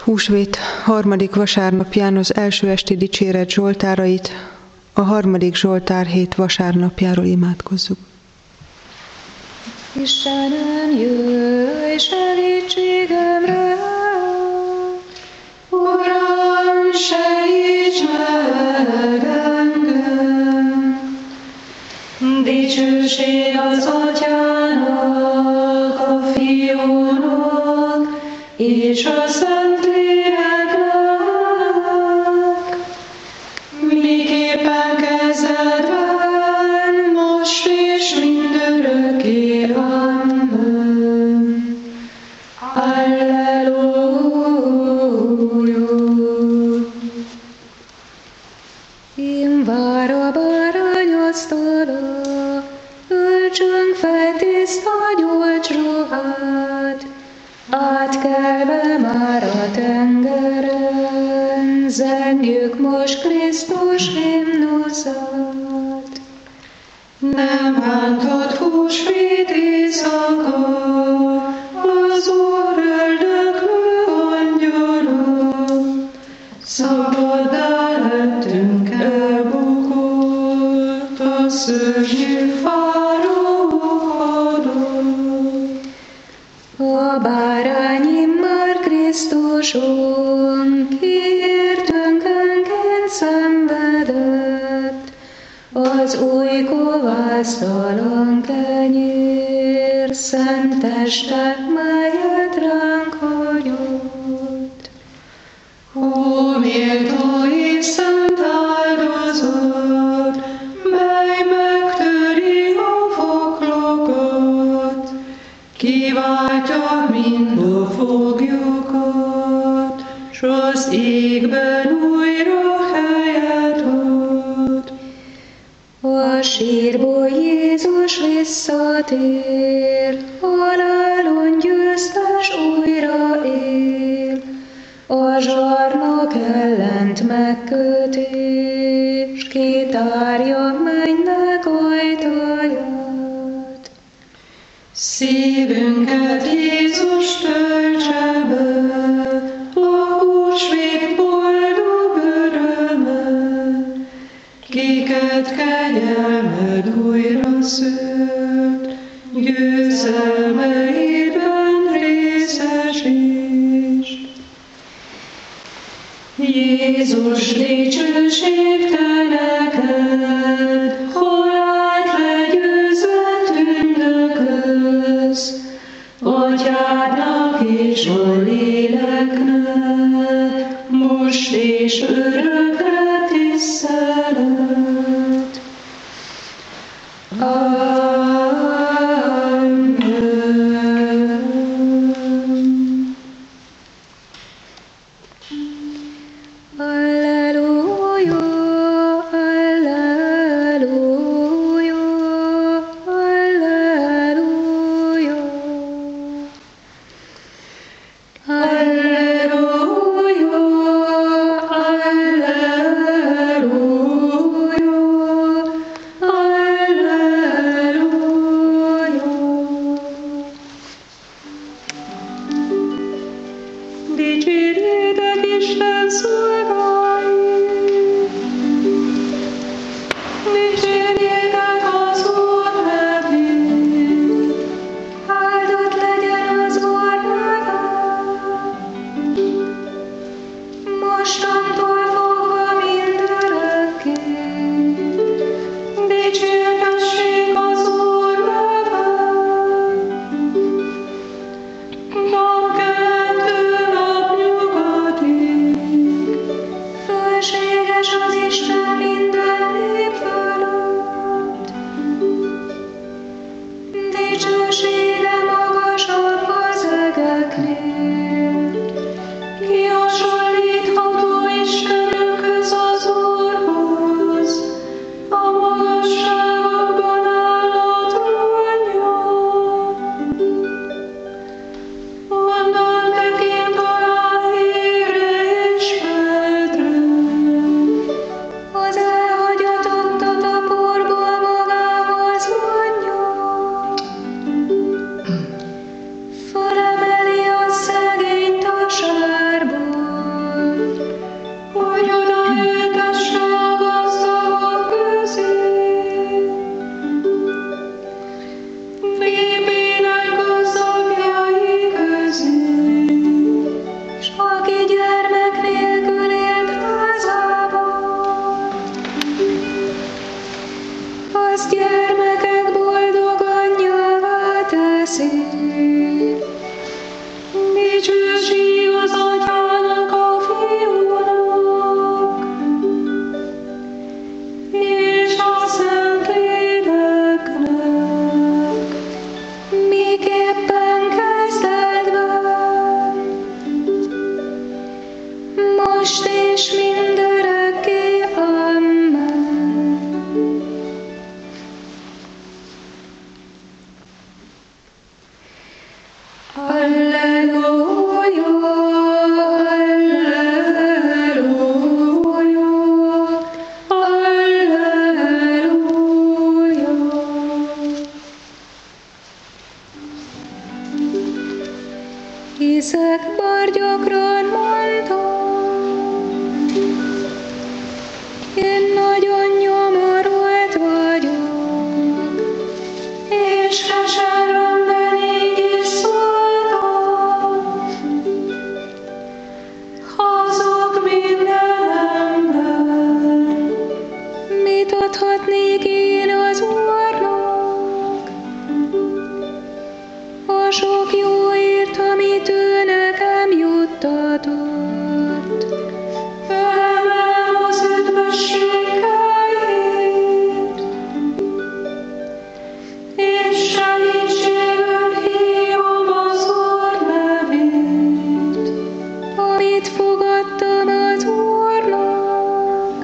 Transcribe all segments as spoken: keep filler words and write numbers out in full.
Húsvét harmadik vasárnapján az első esti dicséret zsoltárait a harmadik zsoltárhét vasárnapjáról imádkozzuk. Istenem, jöjj segítségemre! Uram, segíts meg engem! Dicsőség az Atyának, a Fiúnak és a Szentléleknek, miképpen kezdetben, most és mindörökké. Amen. Alleluja. Én vár a bárányasztala, öltsünk fel tiszta gyolcs ruhát, átkelve már a tengeren, zengjük most Krisztus himnuszát. Nem bántott húsvét éjszaka, az Úr öldöklő angyala, szabaddá lettünk, elbukott a szörnyű fáraó hadon. A bárány immár Krisztuson, ki értünkenként szenvedett, az új kovásztalan kenyér, szent testet, melyet ránk hagyott. Ó, méltó és szent áldozat, mely megtöri a foklokat, kiváltja mind a foglyokat, s az égben újra helyet ad. A sírból Jézus visszatér, halálon győztes újra él, a zsarnok ellent megköti, s kitárja mennynek ajtaját. Szívünket Jézus töltse be, a húsvét boldog öröme, kiket kegyelmed újra szült, győzelmeidben részesíts. Jézus, dicsőség te neked, halált legyőzött üldököz, Atyádnak és a léleknek, most és örökre tisztelet. Amen. Alleluja, alleluja, alleluja. Alleluja, alleluja, alleluja. Dicsérjétek Isten szolgáit! Dicsérjétek az Úr nevét! Áldott legyen az Úr neve! Mostantól fogva mindörökké! Dicsértessék az Úr neve! Napkelettől napnyugatig, most és mindörökké. Amen. Alleluja, alleluja, alleluja. Hiszek bár gyakran mondtam, én nagyon nyomorult vagyok, és keservemben így is szóltam. Hazug minden ember, mit adhatnék én az Úrnak? A sok jóért, amit ő nekem juttatott. Emelem az üdvösségeért, és segítségül hívom az Úr nevét, amit fogadtam az Úrnak.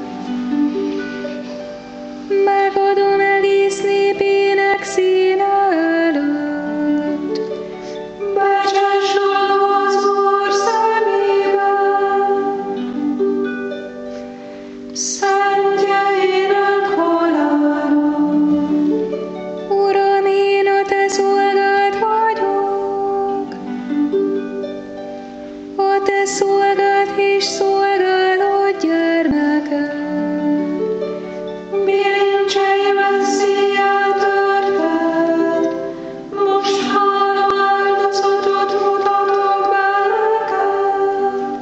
Megadom egész népének színe előtt. Becses dolog az Úr szemében, szentjeinek halála. Uram, én a te szolgád vagyok, a te szolgád és szolgálod gyermeked. Bilincseim szíjjel törted, most hála áldozatot mutatok be neked,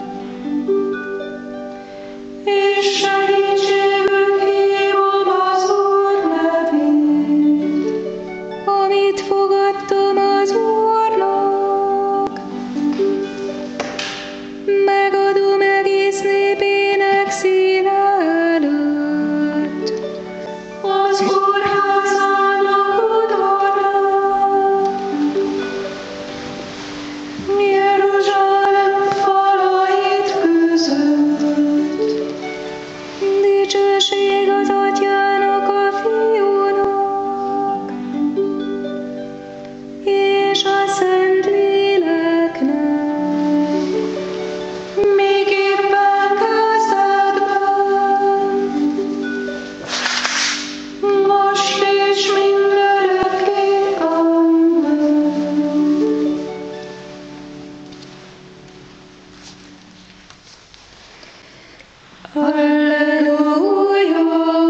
és segítségül hívom az Úr nevét, amit fogadtam az Úrnak. Megadom egész népének színe előtt. Az Úr házának udvarán, Jeruzsálem falait között. Dicsőség az Atyának, a Fiúnak, és a Szentléleknek, miképpen kezdetben, most és mindörökké. Amen. Alleluja,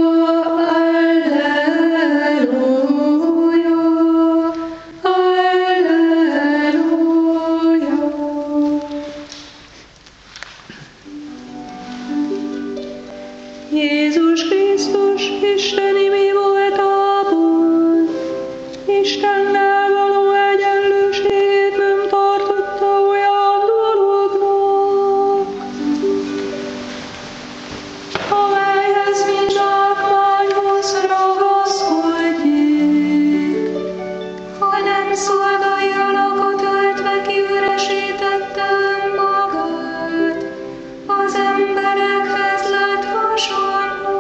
alleluja, alleluja. Jézus Krisztus isteni mi voltából, Istennel való egyenlőségét nem tartotta olyan dolognak, amelyhez mi zsákmányhoz ragaszkodjék, hanem szolgáljanak töltve kiüresítette önmagát, az emberekhez lett hasonló.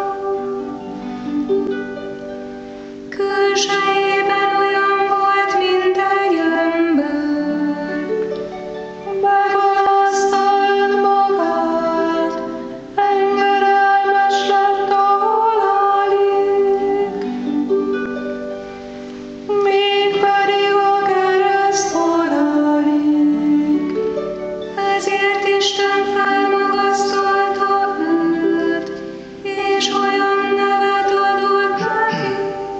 Külsejében olyan volt, mint egy ember, megalázta önmagát, engedelmes lett a halálig, mégpedig a kereszt halálig. Ezért Isten felmagasztalta őt, és olyan nevet adott neki,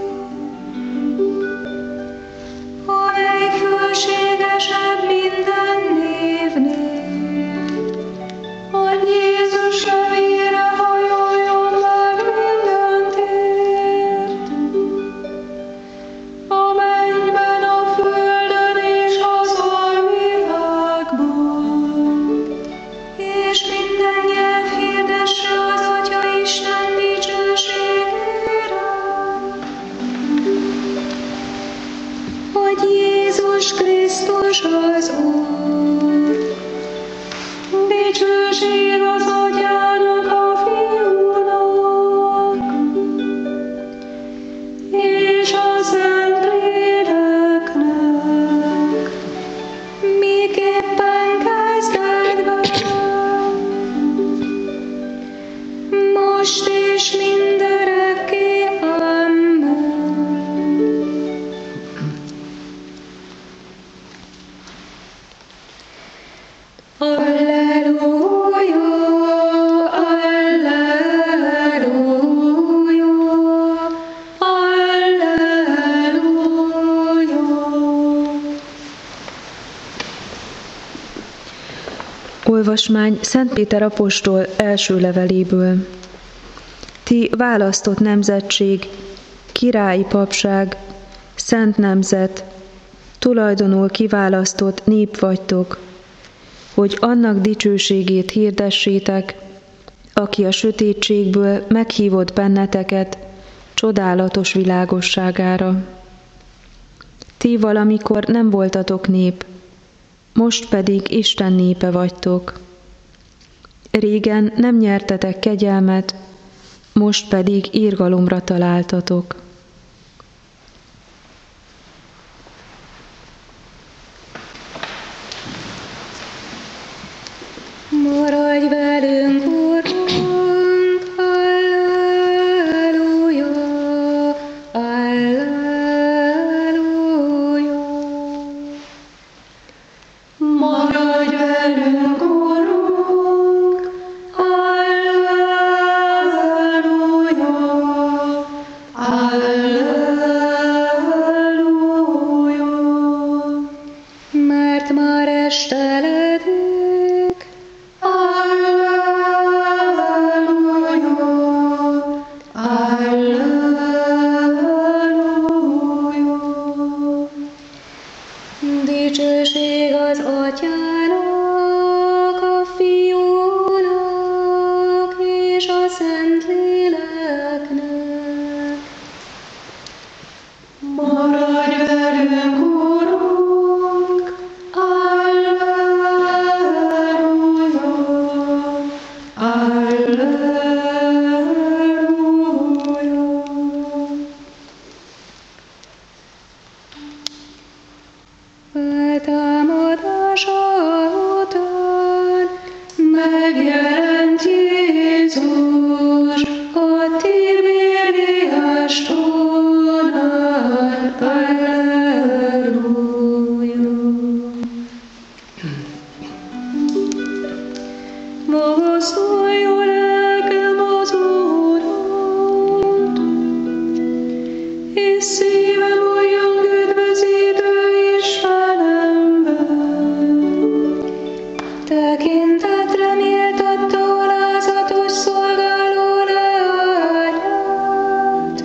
amely fölségesebb minden névnél, hogy Jézus nevére hajoljon meg minden tért, a mennyben, a földön és az alvilágban, és minden nyelv hirdesse az Atya Isten dicsőségére, hogy Jézus Krisztus az Úr. Dicsőség az Atyának, Alleluja, alleluja, alleluja. Olvasmány Szent Péter apostol első leveléből. Ti választott nemzetség, királyi papság, szent nemzet, tulajdonul kiválasztott nép vagytok, hogy annak dicsőségét hirdessétek, aki a sötétségből meghívott benneteket csodálatos világosságára. Ti valamikor nem voltatok nép, most pedig Isten népe vagytok. Régen nem nyertetek kegyelmet, most pedig irgalomra találtatok. Maradj velünk, Urunk, alleluja, alleluja. Maradj velünk, Urunk, alleluja, alleluja. Mert már esteledünk, dicsőség az Atyának, a Fiúnak és a Szentléleknek. Maradj velünk, Urunk, alleluja, alleluja. Feltámadása után megjelent Jézus a Tibériás tónál. Alleluja. Magasztalj a lelkem az Urat, és szívem újjong üdvözítő Istenemben. Tekintetre méltatta alázatos szolgáló leányát.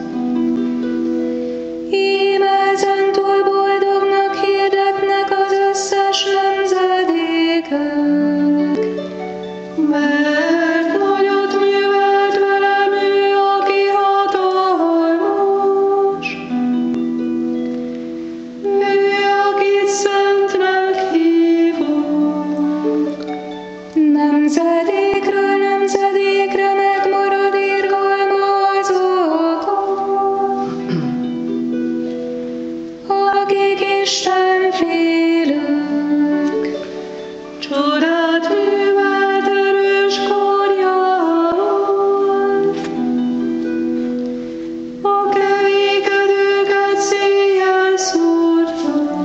Íme ezentúl boldognak hirdetnek az összes nemzedékek, mert nagyot művelt velem ő, aki hatalmas. Ő, akit szentnek hívunk, nemzedékről nemzedékre megmarad irgalma azokon, akik istenfélők. Csodát művelt erős karjával, a kevékedőket széjjel szórta,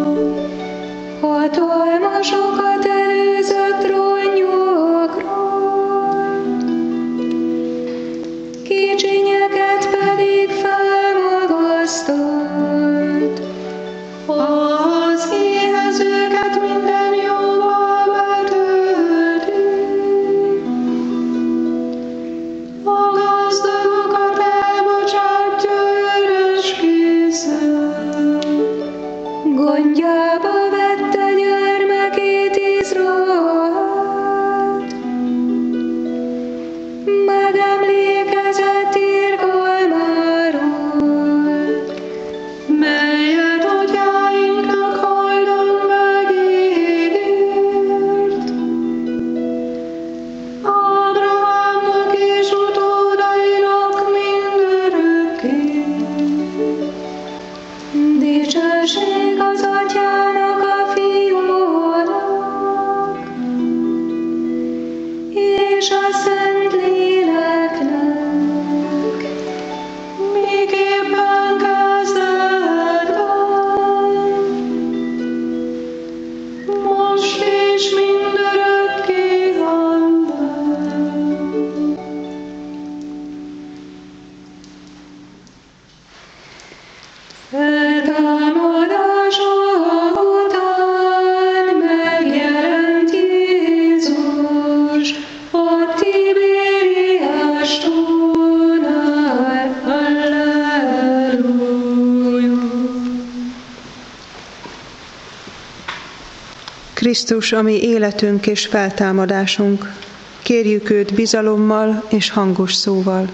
hatalmasokat előzött ronnyokról, kicsinyeket pedig felmagasztott. Az éhezőket minden jóval betölti, a gazdagokat elbocsátja üres készen. Gondjába vette gyermekét Izraelt, megemlékezett irgalmáról, melyet atyáinknak hajdan megígért, Ábrahámnak és utódainak mindörökké. Dicsőség az Atyának, a Fiúnak és a Szentléleknek, miképpen kezdetben, most és mindörökké, Krisztus, ami életünk és feltámadásunk. Kérjük őt bizalommal és hangos szóval.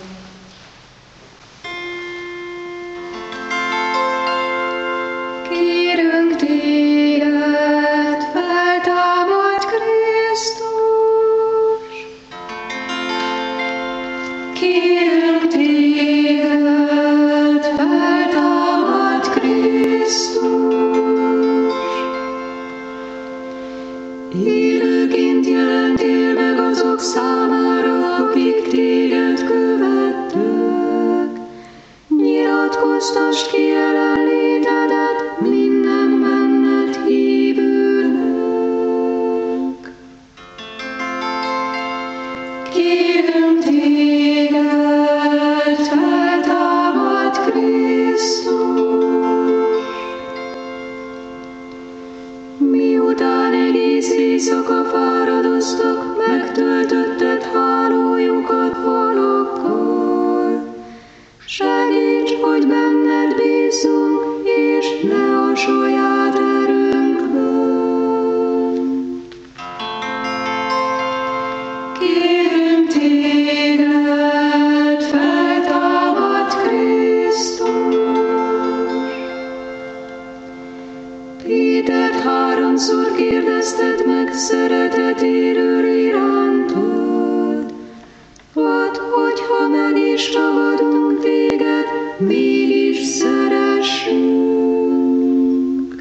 Kérünk téged, feltámad Krisztus. Kérünk téged, feltámad Krisztus. Élőként jelentél meg azok számára, akik téged követtek. Nyilatkoztasd ki jelenlétedet minden benned hívőnek. Kérünk téged, feltámad Krisztus. Miután egész éjszaka fáradoztak, megtöltötted hálójukat halakkal. Segíts, hogy benned bízzunk, és ne a saját erőnkben. Kérünk téged, feltámad Krisztus. Pétert háromszor kérdezted meg szeretetéről irántad. Add, hogyha meg is ragadunk téged, mégis szeressünk.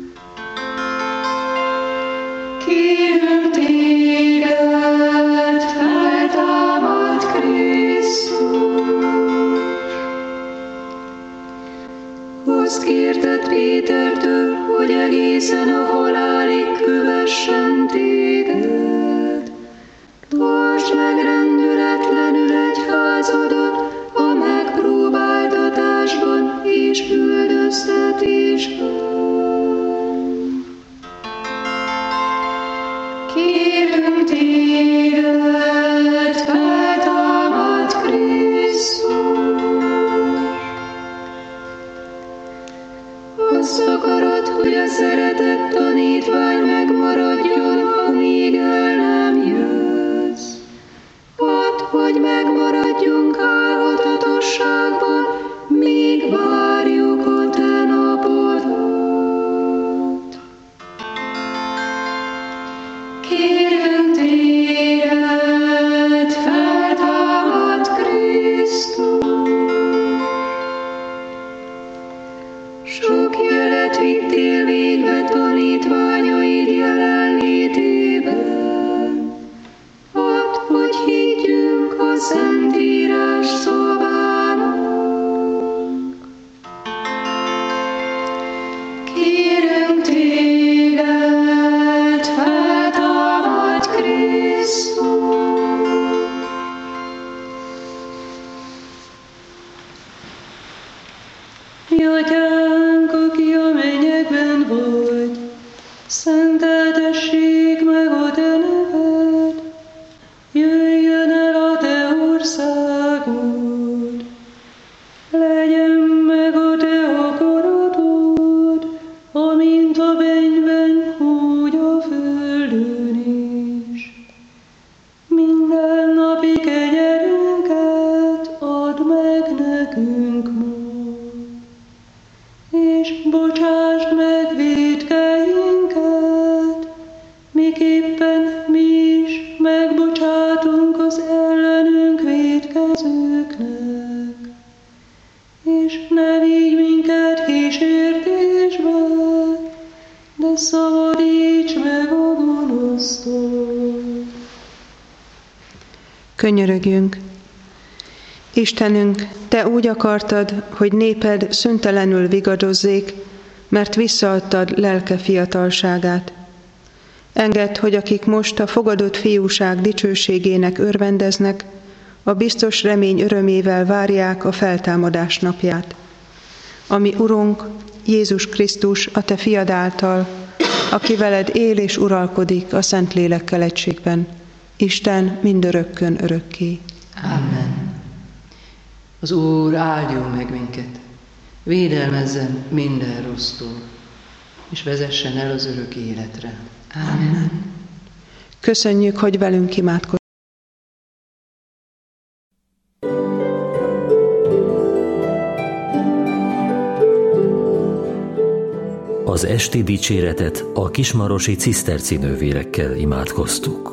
Kérünk téged, feltámad Krisztus. Azt kérted Pétertől, hogy egészen a halálig kövessen téged. Tartsd meg rendületlenül egyházadat a megpróbáltatásban és üldöztetésben. Kérünk téged, feltámad Krisztus. Azt akarod, hogy a szeretett tanítvány megmaradjon, amíg el nem jössz. Add, hogy megmaradjunk álhatatosságban, míg várjuk a te napodat. Kérünk téged, feltámad Krisztus. Sok jelet vittél végbe tanítványaid jelenlétében. Add, hogy higgyünk a Szentírás szavának. Kérünk téged, feltámad Krisztus. Mi Atyánk, aki a mennyekben vagy, szenteltessék meg a te neved, jöjjön el a te országod, legyen meg a te akaratod, amint a mennyben, úgy a földön is. Minden napi kenyerünket add meg nekünk ma, és bocsásd meg vétkeinket, miképpen mi is megbocsátunk az ellenünk vétkezőknek. És ne vigy minket kísértésbe, de szabadíts meg a gonosztól. Könyörögjünk! Istenünk, te úgy akartad, hogy néped szüntelenül vigadozzék, mert visszaadtad lelke fiatalságát. Engedd, hogy akik most a fogadott fiúság dicsőségének örvendeznek, a biztos remény örömével várják a feltámadás napját. Ami Urunk, Jézus Krisztus, a te fiad által, aki veled él és uralkodik a Szentlélekkel egységben, Isten mindörökkön örökké. Amen. Az Úr áldjon meg minket, védelmezzen minden rossztól, és vezessen el az örök életre. Amen. Köszönjük, hogy velünk imádkozz. Az esti dicséretet a kismarosi ciszterci nővérekkel imádkoztuk.